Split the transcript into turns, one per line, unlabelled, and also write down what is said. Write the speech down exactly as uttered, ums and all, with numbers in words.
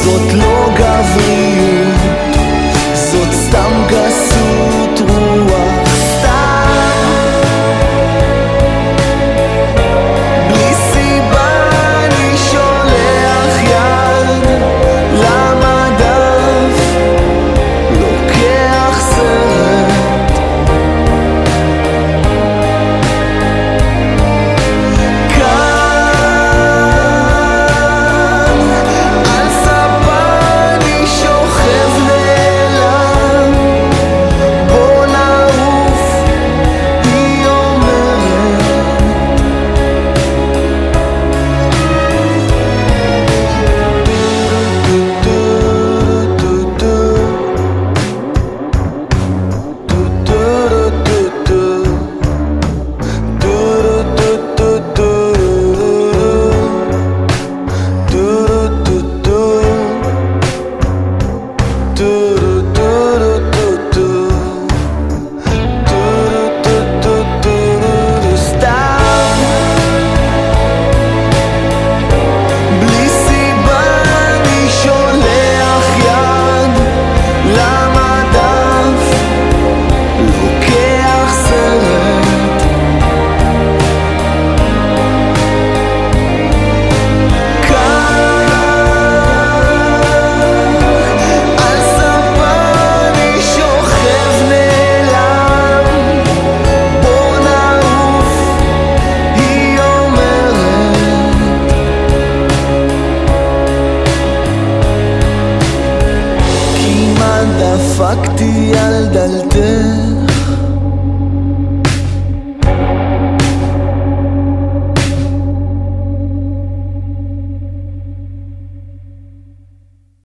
זאת לא גבריות, זאת סתם גסות רוח, סתם בלי סיבה אני שולח יד למדף, לוקח סרט כאן על ספה אני שוכב נעלם, בוא נעוף היא אומרת, סתם בלי סיבה אני שולח יד למדף, לוקח סרט כאן על ספה אני שוכב נעלם, בוא נעוף היא אומרת, כמעט דפקתי על דלתך